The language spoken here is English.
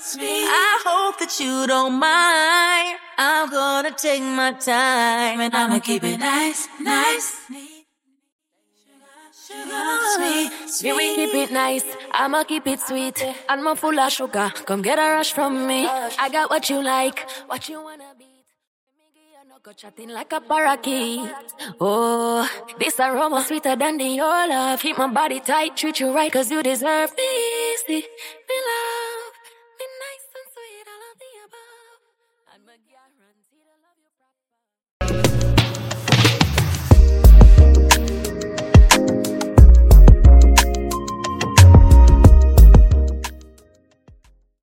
I hope that you don't mind. I'm gonna take my time and I'ma keep it nice, nice. Yeah, we keep it nice, I'ma keep it sweet. And I'm full of sugar, come get a rush from me. I got what you like, what you wanna be. Go chatting like a parakeet. Oh, this aroma sweeter than the your love. Keep my body tight, treat you right, cause you deserve me. See, me love, me nice and sweet, all of the above. And my guarantee to love you proper.